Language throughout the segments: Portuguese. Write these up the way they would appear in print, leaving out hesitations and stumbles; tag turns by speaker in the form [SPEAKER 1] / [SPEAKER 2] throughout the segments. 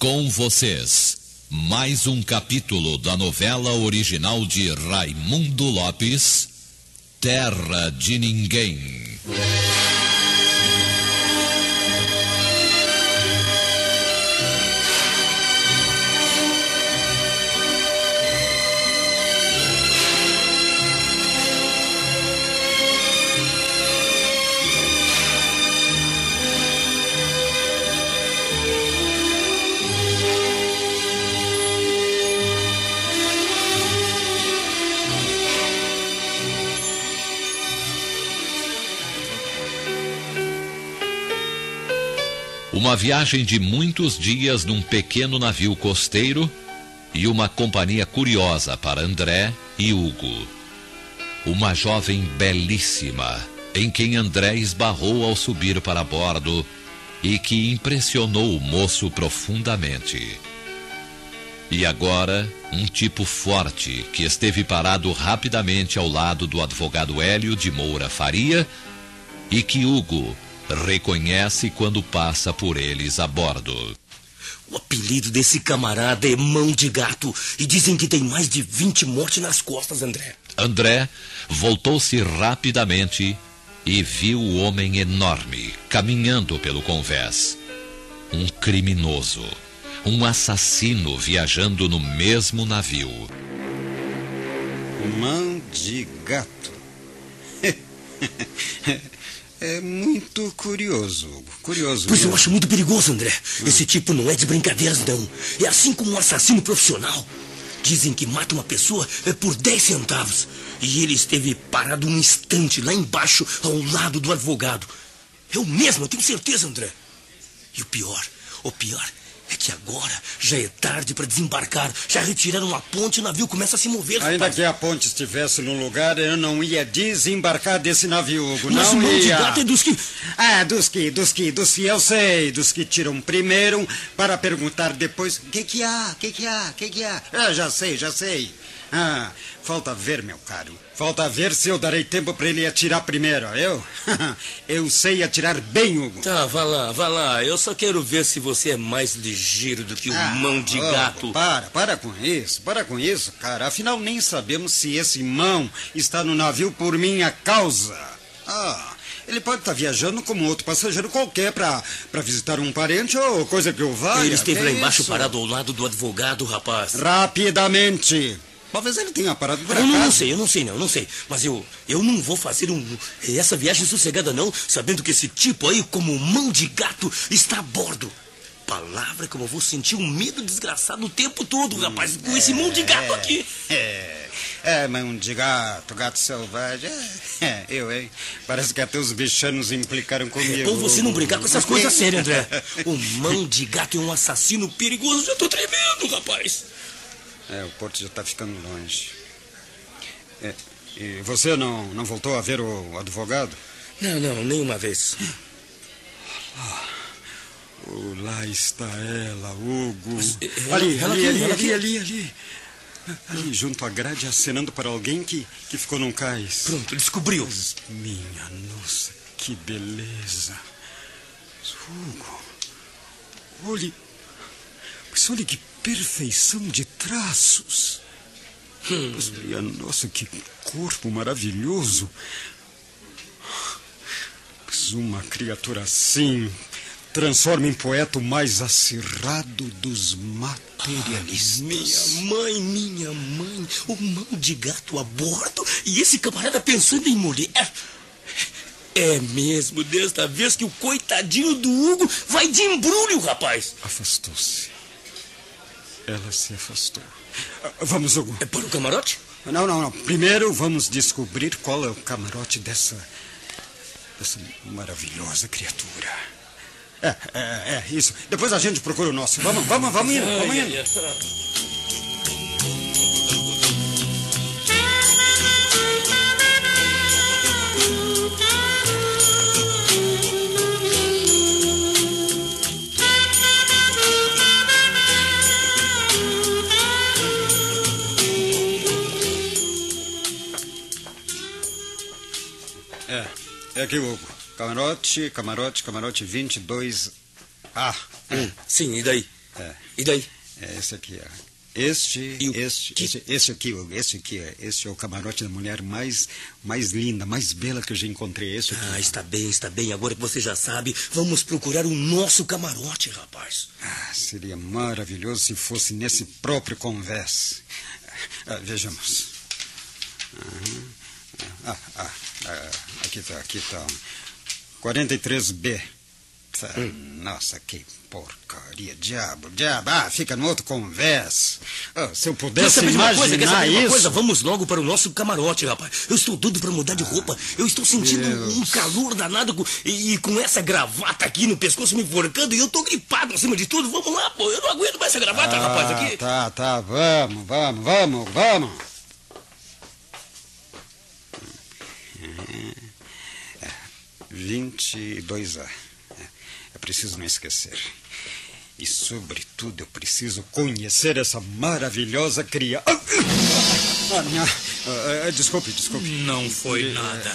[SPEAKER 1] Com vocês, mais um capítulo da novela original de Raimundo Lopes, Terra de Ninguém. Uma viagem de muitos dias num pequeno navio costeiro e uma companhia curiosa para André e Hugo. Uma jovem belíssima, em quem André esbarrou ao subir para bordo e que impressionou o moço profundamente. E agora, um tipo forte que esteve parado rapidamente ao lado do advogado Hélio de Moura Faria e que Hugo reconhece quando passa por eles a bordo.
[SPEAKER 2] O apelido desse camarada é Mão de Gato e dizem que tem mais de 20 mortes nas costas, André.
[SPEAKER 1] André voltou-se rapidamente e viu o homem enorme caminhando pelo convés. Um criminoso, um assassino viajando no mesmo navio.
[SPEAKER 3] Mão de Gato. É muito curioso, curioso.
[SPEAKER 2] Pois eu acho muito perigoso, André. Esse tipo não é de brincadeiras, não. É assim como um assassino profissional. Dizem que mata uma pessoa por 10 centavos. E ele esteve parado um instante lá embaixo, ao lado do advogado. Eu mesmo, eu tenho certeza, André. E o pior é que agora já é tarde para desembarcar. Já retiraram a ponte e o navio começa a se mover.
[SPEAKER 3] Ainda que a ponte estivesse no lugar, eu não ia desembarcar desse navio, Hugo.
[SPEAKER 2] Mas
[SPEAKER 3] não
[SPEAKER 2] o Mão de
[SPEAKER 3] ia.
[SPEAKER 2] Gato é dos que...
[SPEAKER 3] Ah, dos que, eu sei. Dos que tiram primeiro para perguntar depois o que há. Ah, já sei. Ah, falta ver, meu caro. Falta ver se eu darei tempo para ele atirar primeiro. Eu sei atirar bem, Hugo.
[SPEAKER 2] Tá, vá lá. Eu só quero ver se você é mais ligeiro do que o Mão de Gato.
[SPEAKER 3] Para com isso, cara. Afinal, nem sabemos se esse Mão está no navio por minha causa. Ele pode estar viajando como outro passageiro qualquer para visitar um parente ou coisa que eu valha.
[SPEAKER 2] Ele esteve lá embaixo parado ao lado do advogado, rapaz.
[SPEAKER 3] Rapidamente. Talvez ele tenha parado por acaso.
[SPEAKER 2] Eu não sei. Mas eu não vou fazer essa viagem sossegada, não, sabendo que esse tipo aí, como Mão de Gato, está a bordo. Palavra que eu vou sentir um medo desgraçado o tempo todo, rapaz, com esse Mão de Gato aqui.
[SPEAKER 3] Mão de Gato, gato selvagem. Hein? Parece que até os bichanos implicaram comigo.
[SPEAKER 2] É bom você não brincar com essas coisas sérias, André. O Mão de Gato é um assassino perigoso. Já tô tremendo, rapaz.
[SPEAKER 3] O porto já está ficando longe. E você não voltou a ver o advogado?
[SPEAKER 2] Não, nenhuma vez.
[SPEAKER 3] Lá está ela, Hugo. Ali, junto à grade, acenando para alguém que ficou num cais.
[SPEAKER 2] Pronto, descobriu.
[SPEAKER 3] Mas, minha nossa, que beleza. Hugo, olhe que perfeição de traços. Mas, minha nossa, que corpo maravilhoso. Mas uma criatura assim transforma em poeta o mais acirrado dos materialistas.
[SPEAKER 2] Minha mãe, o Mão de Gato a bordo e esse camarada pensando em mulher. É mesmo desta vez que o coitadinho do Hugo vai de embrulho, rapaz.
[SPEAKER 3] Afastou-se. Ela se afastou. Vamos, Hugo.
[SPEAKER 2] É para o camarote?
[SPEAKER 3] Não. Primeiro vamos descobrir qual é o camarote dessa maravilhosa criatura. Isso. Depois a gente procura o nosso. Vamos indo. É aqui, Hugo. Camarote 22A.
[SPEAKER 2] Sim, e daí? E daí?
[SPEAKER 3] É esse aqui, ó. Este é o camarote da mulher mais linda, mais bela que eu já encontrei. Esse aqui.
[SPEAKER 2] Está bem. Agora que você já sabe, vamos procurar o nosso camarote, rapaz.
[SPEAKER 3] Seria maravilhoso se fosse nesse próprio convés. Vejamos. Aqui tá. 43B. Nossa, que porcaria, diabo. Fica no outro convés. Se eu pudesse imaginar isso...
[SPEAKER 2] Vamos logo para o nosso camarote, rapaz. Eu estou doido para mudar de roupa. Eu estou sentindo um calor danado e com essa gravata aqui no pescoço me enforcando e eu estou gripado acima de tudo. Vamos lá, pô. Eu não aguento mais essa gravata, rapaz, aqui.
[SPEAKER 3] Tá. Vamos. 22A. É preciso não esquecer. E, sobretudo, eu preciso conhecer essa maravilhosa criança. Desculpe.
[SPEAKER 2] Não foi nada.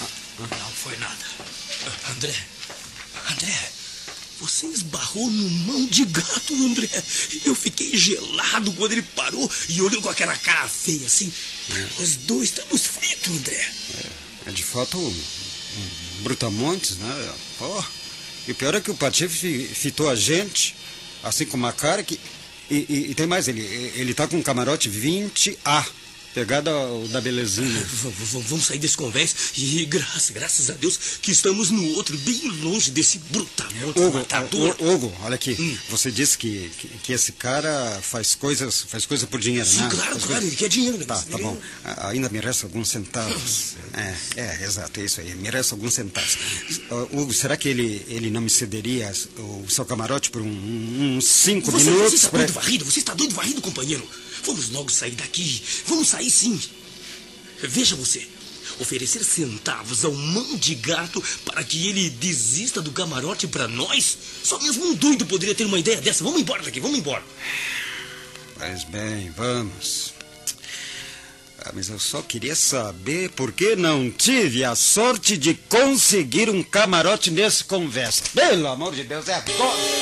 [SPEAKER 2] André, você esbarrou no mão de gato, André. Eu fiquei gelado quando ele parou e olhou com aquela cara feia assim. Nós dois estamos fritos, André.
[SPEAKER 3] É de fato um brutamontes, né? E o pior é que o Patife fitou a gente, assim com uma cara que... E tem mais, ele tá com um camarote 20A, pegado ao da belezinha.
[SPEAKER 2] Vamos sair desse convés e graças a Deus que estamos no outro, bem longe desse brutamonte matador.
[SPEAKER 3] Hugo, olha aqui, você disse que esse cara faz coisa por dinheiro,
[SPEAKER 2] sim,
[SPEAKER 3] né?
[SPEAKER 2] Claro, ele quer dinheiro, né?
[SPEAKER 3] Tá bom, ainda me resta alguns centavos. Exato, é isso aí, me resta alguns centavos. Hugo, será que ele não me cederia o seu camarote por uns 5 minutos?
[SPEAKER 2] Você está doido varrido, companheiro. Vamos logo sair daqui. Vamos sair, sim. Veja você. Oferecer centavos ao mão de gato para que ele desista do camarote para nós? Só mesmo um doido poderia ter uma ideia dessa. Vamos embora daqui, vamos embora.
[SPEAKER 3] Pois bem, vamos. Mas eu só queria saber por que não tive a sorte de conseguir um camarote nesse convés. Pelo amor de Deus, é agora.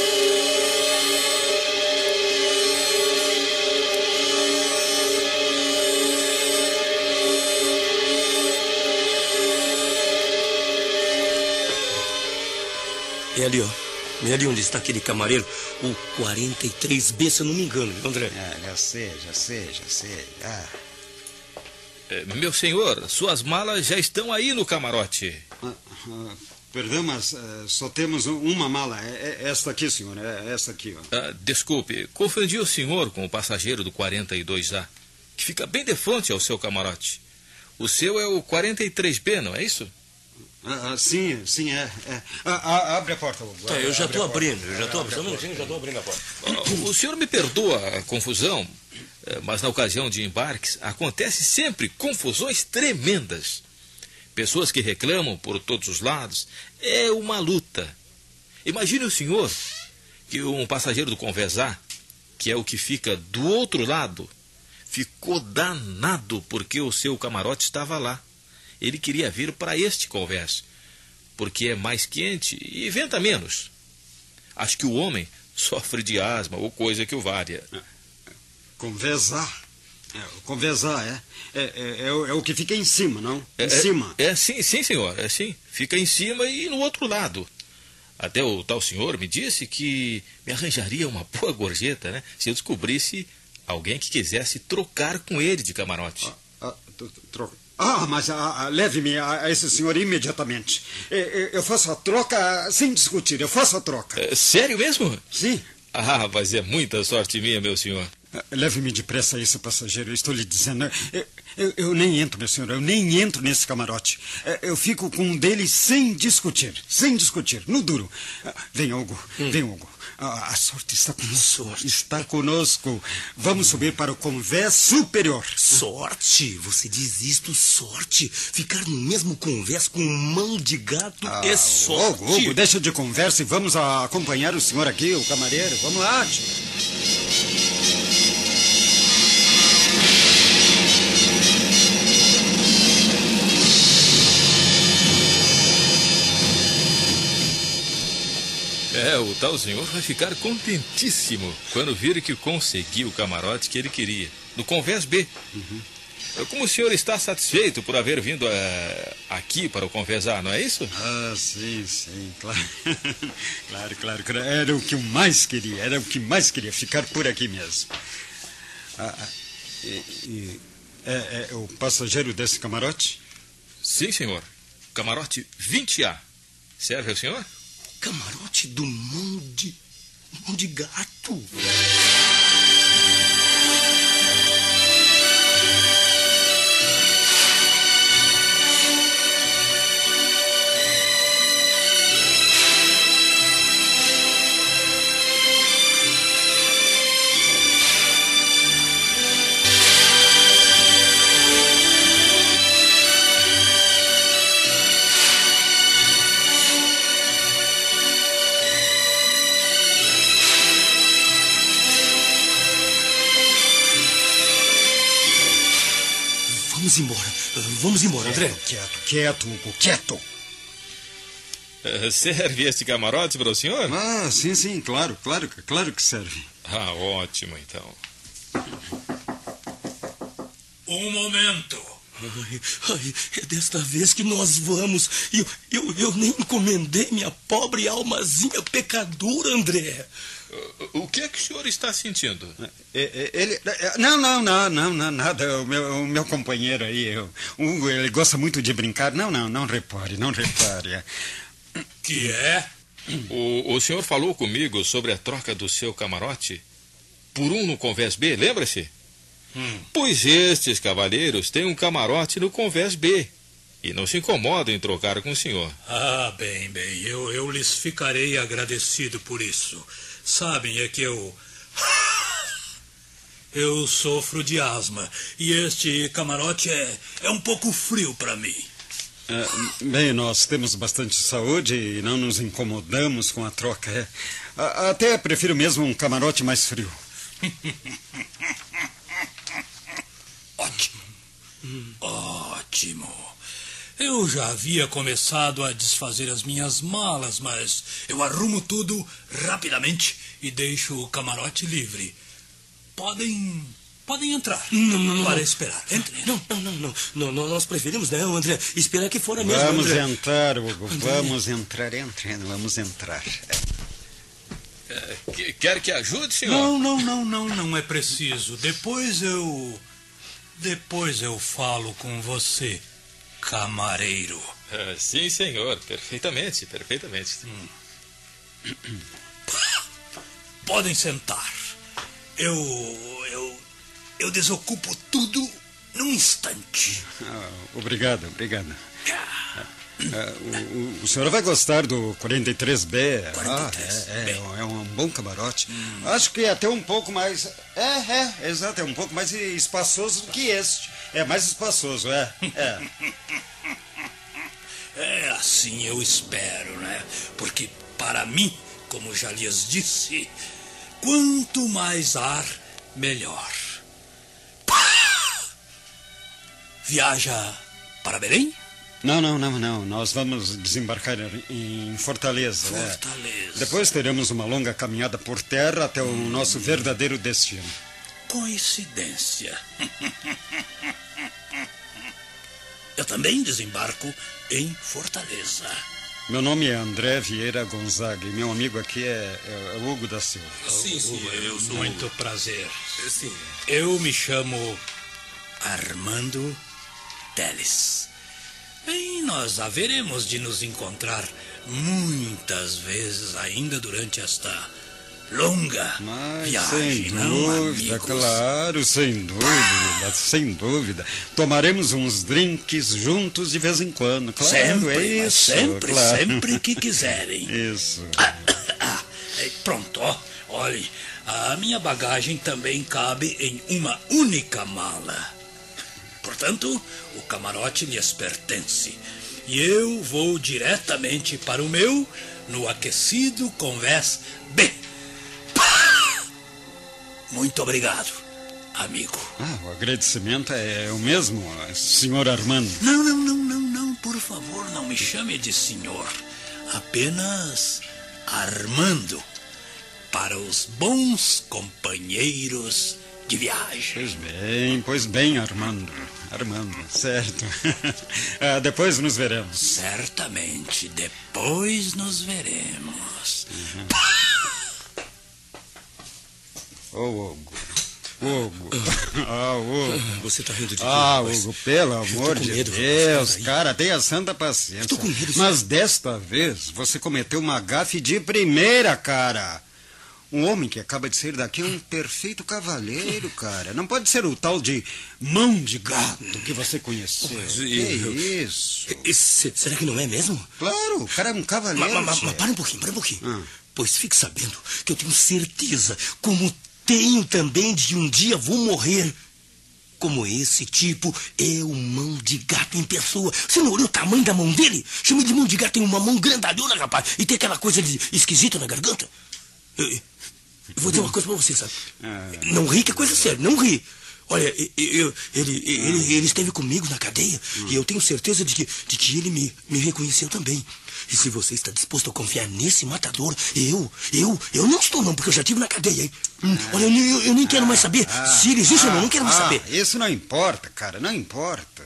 [SPEAKER 2] É ali, ó. É ali onde está aquele camareiro, o 43B, se eu não me engano, André.
[SPEAKER 3] Já sei.
[SPEAKER 1] Meu senhor, suas malas já estão aí no camarote.
[SPEAKER 3] Perdão, mas só temos uma mala. É esta aqui, senhor. É essa aqui, ó.
[SPEAKER 1] Desculpe, confundi o senhor com o passageiro do 42A, que fica bem de frente ao seu camarote. O seu é o 43B, não é isso?
[SPEAKER 3] Sim, é. Abre a porta, Hugo.
[SPEAKER 2] Eu já estou abrindo. Só um minutinho, já estou abrindo a porta.
[SPEAKER 1] O senhor me perdoa a confusão, mas na ocasião de embarques acontece sempre confusões tremendas. Pessoas que reclamam por todos os lados. É uma luta. Imagine o senhor que um passageiro do Convés A, que é o que fica do outro lado, ficou danado porque o seu camarote estava lá. Ele queria vir para este convés, porque é mais quente e venta menos. Acho que o homem sofre de asma ou coisa que o valha.
[SPEAKER 3] Convés A? O Convés A, é o que fica em cima, não? Em cima.
[SPEAKER 1] Sim, senhor. Sim. Fica em cima e no outro lado. Até o tal senhor me disse que me arranjaria uma boa gorjeta, né? Se eu descobrisse alguém que quisesse trocar com ele de camarote.
[SPEAKER 3] Mas leve-me a esse senhor imediatamente. Eu faço a troca sem discutir, eu faço a troca.
[SPEAKER 1] Sério mesmo?
[SPEAKER 3] Sim.
[SPEAKER 1] Mas é muita sorte minha, meu senhor.
[SPEAKER 3] Leve-me depressa a esse passageiro, eu estou lhe dizendo. Eu nem entro, meu senhor, eu nem entro nesse camarote. Eu fico com um deles sem discutir, no duro. Vem, Hugo. A sorte está conosco. Está conosco. Vamos subir para o convés superior.
[SPEAKER 2] Sorte? Você diz isto, sorte? Ficar no mesmo convés com mão de gato é sorte.
[SPEAKER 3] Hugo, deixa de conversa e vamos acompanhar o senhor aqui, o camareiro. Vamos lá, tio.
[SPEAKER 4] O tal senhor vai ficar contentíssimo quando vir que conseguiu o camarote que ele queria, no Convés B. Como o senhor está satisfeito por haver vindo aqui para o Convés A, não é isso?
[SPEAKER 3] Sim, claro. claro. Era o que eu mais queria, ficar por aqui mesmo. É o passageiro desse camarote?
[SPEAKER 4] Sim, senhor. Camarote 20A. Serve ao senhor?
[SPEAKER 2] Camarote do mão de gato. Vamos embora, André.
[SPEAKER 3] Quieto, Hugo, quieto.
[SPEAKER 4] Serve este camarote para o senhor?
[SPEAKER 3] Sim, claro que serve.
[SPEAKER 4] Ótimo, então.
[SPEAKER 5] Um momento.
[SPEAKER 2] É desta vez que nós vamos. Eu nem encomendei minha pobre almazinha pecadora, André.
[SPEAKER 4] O que é que o senhor está sentindo?
[SPEAKER 3] Ele... Não, nada. O meu companheiro aí, o Hugo, ele gosta muito de brincar. Não repare.
[SPEAKER 5] Que é?
[SPEAKER 4] O senhor falou comigo sobre a troca do seu camarote por um no Convés B, lembra-se? Pois estes cavalheiros têm um camarote no Convés B e não se incomodam em trocar com o senhor.
[SPEAKER 5] Bem, eu lhes ficarei agradecido por isso. Sabem, é que eu sofro de asma e este camarote é um pouco frio para mim.
[SPEAKER 3] Bem, nós temos bastante saúde e não nos incomodamos com a troca. Até prefiro mesmo um camarote mais frio.
[SPEAKER 5] Ótimo. Eu já havia começado a desfazer as minhas malas, mas eu arrumo tudo rapidamente e deixo o camarote livre. Podem entrar.
[SPEAKER 2] Não.
[SPEAKER 5] Para esperar. Entrem.
[SPEAKER 2] Não. Nós preferimos, né, André? Esperar que fora mesmo,
[SPEAKER 3] Vamos
[SPEAKER 2] André.
[SPEAKER 3] entrar, Hugo.
[SPEAKER 2] André.
[SPEAKER 3] Vamos entrar.
[SPEAKER 4] Quer que ajude, senhor?
[SPEAKER 5] Não é preciso. Depois eu falo com você, camareiro.
[SPEAKER 4] Sim, senhor. Perfeitamente.
[SPEAKER 5] Podem sentar. Eu desocupo tudo num instante.
[SPEAKER 3] Obrigado. O senhor vai gostar do 43B.
[SPEAKER 5] 43B.
[SPEAKER 3] É um bom camarote. Acho que é até um pouco mais... Exato, é um pouco mais espaçoso do que este. É mais espaçoso,
[SPEAKER 5] É assim eu espero, né? Porque para mim, como já lhes disse, quanto mais ar, melhor. Viaja para Belém?
[SPEAKER 3] Não. Nós vamos desembarcar em Fortaleza. Depois teremos uma longa caminhada por terra até o nosso verdadeiro destino.
[SPEAKER 5] Coincidência. Eu também desembarco em Fortaleza.
[SPEAKER 3] Meu nome é André Vieira Gonzaga e meu amigo aqui é Hugo da Silva.
[SPEAKER 5] Sim, eu sou... Muito prazer. Sim. Eu me chamo Armando Teles. Bem, nós haveremos de nos encontrar muitas vezes ainda durante esta longa viagem.
[SPEAKER 3] Sem dúvida,
[SPEAKER 5] amigos?
[SPEAKER 3] claro, sem dúvida. Tomaremos uns drinks juntos de vez em quando, claro.
[SPEAKER 5] Sempre que quiserem.
[SPEAKER 3] Isso.
[SPEAKER 5] Pronto, olhe, a minha bagagem também cabe em uma única mala. Portanto, o camarote lhes pertence. E eu vou diretamente para o meu, no aquecido Convés B. Muito obrigado, amigo.
[SPEAKER 3] O agradecimento é o mesmo, senhor Armando.
[SPEAKER 5] Não, por favor, não me chame de senhor. Apenas Armando, para os bons companheiros de viagem.
[SPEAKER 3] Pois bem, Armando, certo. Depois nos veremos.
[SPEAKER 5] Certamente, depois nos veremos.
[SPEAKER 3] Hugo. Hugo. Hugo.
[SPEAKER 2] Você tá rindo de quê?
[SPEAKER 3] Hugo, pelo amor de
[SPEAKER 2] medo,
[SPEAKER 3] Deus, cara, tenha santa paciência.
[SPEAKER 2] Estou com medo.
[SPEAKER 3] Mas desta vez você cometeu uma gafe de primeira, cara. Um homem que acaba de sair daqui é um perfeito cavalheiro, cara. Não pode ser o tal de mão de gato que você conheceu. Que isso?
[SPEAKER 2] Será que não é mesmo?
[SPEAKER 3] Claro, o cara é um cavaleiro.
[SPEAKER 2] Mas para um pouquinho. Pois fique sabendo que eu tenho certeza, como tenho também, de um dia vou morrer. Como esse tipo é o mão de gato em pessoa. Você não olhou o tamanho da mão dele? Chama de mão de gato, tem uma mão grandalhona, rapaz. E tem aquela coisa de esquisita na garganta. Eu vou dizer uma coisa pra você, sabe? Não ri, que é coisa séria, não ri. Olha, ele esteve comigo na cadeia e eu tenho certeza de que ele me reconheceu também. E se você está disposto a confiar nesse matador, eu não estou não, porque eu já estive na cadeia, hein? Olha, eu nem quero mais saber se ele existe ou não quero mais saber.
[SPEAKER 3] Isso não importa, cara, não importa.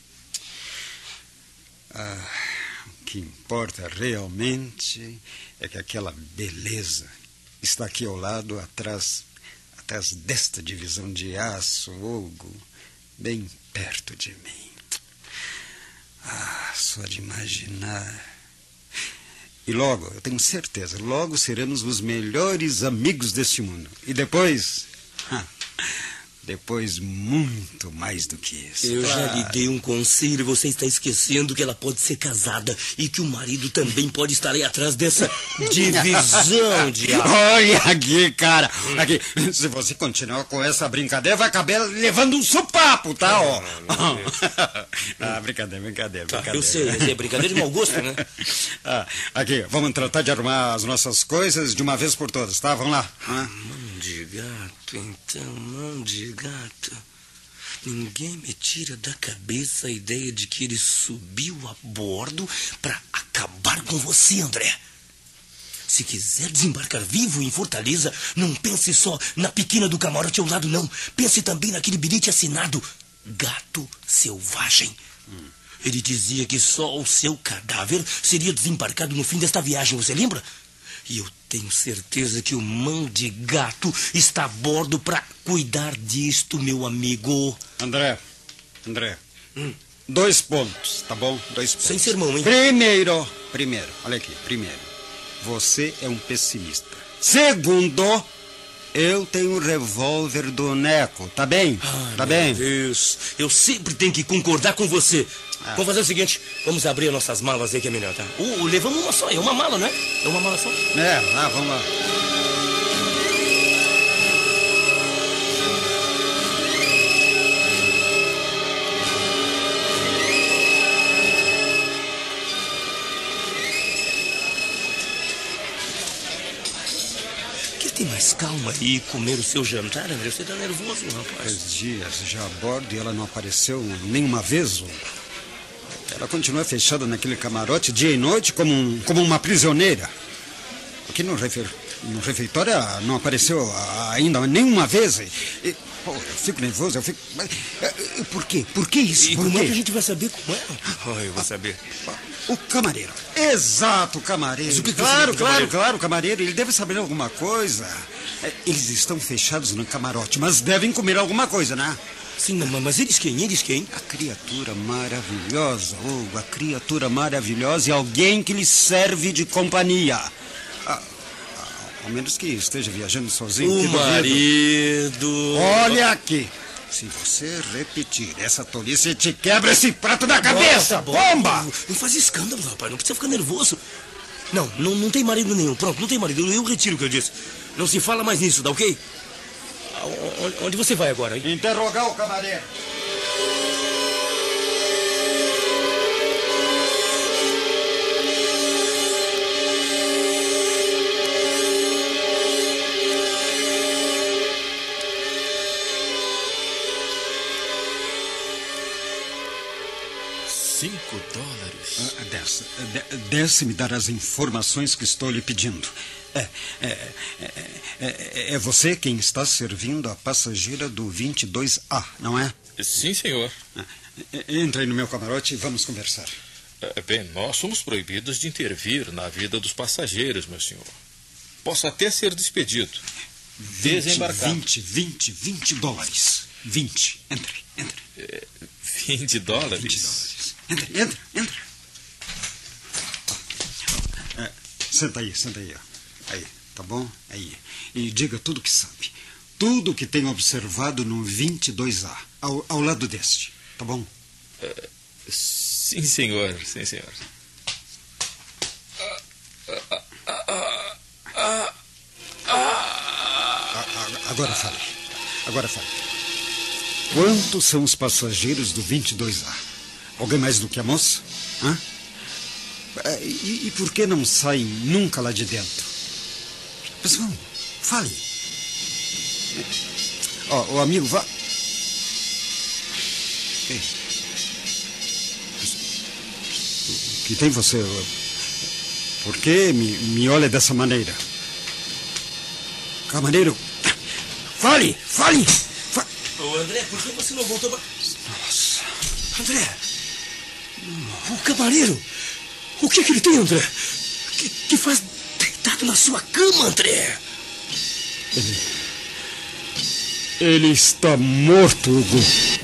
[SPEAKER 3] O que importa realmente é que aquela beleza está aqui ao lado, atrás desta divisão de aço, Hugo, bem perto de mim. Só de imaginar. E logo, eu tenho certeza, logo seremos os melhores amigos deste mundo. E depois muito mais do que isso.
[SPEAKER 2] Eu já lhe dei um conselho e você está esquecendo que ela pode ser casada e que o marido também pode estar aí atrás dessa divisão de aço.
[SPEAKER 3] Olha aqui, cara. Aqui, se você continuar com essa brincadeira, vai acabar levando um sopapo, tá? Brincadeira.
[SPEAKER 2] Eu sei, é brincadeira de mau gosto, né?
[SPEAKER 3] Aqui, vamos tratar de arrumar as nossas coisas de uma vez por todas, tá? Vamos lá.
[SPEAKER 2] Mão de gato, então, mão de gato. Ninguém me tira da cabeça a ideia de que ele subiu a bordo para acabar com você, André. Se quiser desembarcar vivo em Fortaleza, não pense só na pequena do camarote ao lado, não. Pense também naquele bilhete assinado Gato Selvagem. Ele dizia que só o seu cadáver seria desembarcado no fim desta viagem, você lembra? E eu tenho certeza que o mão de gato está a bordo para cuidar disto, meu amigo.
[SPEAKER 3] André. 2 pontos, tá bom? 2 pontos.
[SPEAKER 2] Sem sermão, hein?
[SPEAKER 3] Primeiro, olha aqui, você é um pessimista. Segundo, eu tenho um revólver do Neco, tá bem? Tá bem?
[SPEAKER 2] Meu Deus, eu sempre tenho que concordar com você. Vamos fazer o seguinte, vamos abrir as nossas malas aí que é melhor, tá? Levamos uma só, é uma mala, não é? É uma mala só?
[SPEAKER 3] Vamos lá.
[SPEAKER 2] Tem mais calma aí e comer o seu jantar, André? Você tá nervoso, rapaz.
[SPEAKER 3] 3 dias já a bordo e ela não apareceu nenhuma vez. Ela continua fechada naquele camarote dia e noite como uma prisioneira. Aqui no refeitório ela não apareceu ainda nenhuma vez. Eu fico nervoso, Por quê? Por que isso?
[SPEAKER 2] E como é que a gente vai saber como é? Eu vou saber.
[SPEAKER 3] O camareiro. Exato, o camareiro.
[SPEAKER 2] Mas o que
[SPEAKER 3] Claro, o camareiro. Ele deve saber alguma coisa. Eles estão fechados no camarote, mas devem comer alguma coisa, né?
[SPEAKER 2] Sim, mas eles quem?
[SPEAKER 3] A criatura maravilhosa, Hugo. A criatura maravilhosa e alguém que lhe serve de companhia. Ao menos que esteja viajando sozinho.
[SPEAKER 2] O marido.
[SPEAKER 3] Olha aqui. Se você repetir essa tolice, eu te quebra esse prato da cabeça, bomba!
[SPEAKER 2] Não faz escândalo, rapaz, não precisa ficar nervoso. Não tem marido nenhum, pronto, não tem marido, eu retiro o que eu disse. Não se fala mais nisso, tá ok? Onde você vai agora, hein?
[SPEAKER 3] Interrogar o camareiro.
[SPEAKER 4] $5.
[SPEAKER 3] Desce me dar as informações que estou lhe pedindo. É você quem está servindo a passageira do 22A, não é?
[SPEAKER 4] Sim, senhor.
[SPEAKER 3] Entre aí no meu camarote e vamos conversar.
[SPEAKER 4] Bem, nós somos proibidos de intervir na vida dos passageiros, meu senhor. Posso até ser despedido. Desembarcar.
[SPEAKER 3] $20. 20. Entre.
[SPEAKER 4] $20?
[SPEAKER 3] Entra. Senta aí, ó. Aí, tá bom? Aí. E diga tudo o que sabe. Tudo o que tem observado no 22A, ao lado deste, tá bom?
[SPEAKER 4] Sim, senhor.
[SPEAKER 3] Agora fale. Quantos são os passageiros do 22A? Alguém mais do que a moça? Hã? E por que não saem nunca lá de dentro? Mas vamos, fale. O amigo vai... O que tem você? Por que me olha dessa maneira? Camareiro, fale!
[SPEAKER 2] Ô, André, por que você não voltou pra...
[SPEAKER 3] Nossa.
[SPEAKER 2] André, o camareiro, o que ele tem, André? Que faz deitado na sua cama, André?
[SPEAKER 3] Ele está morto, Hugo.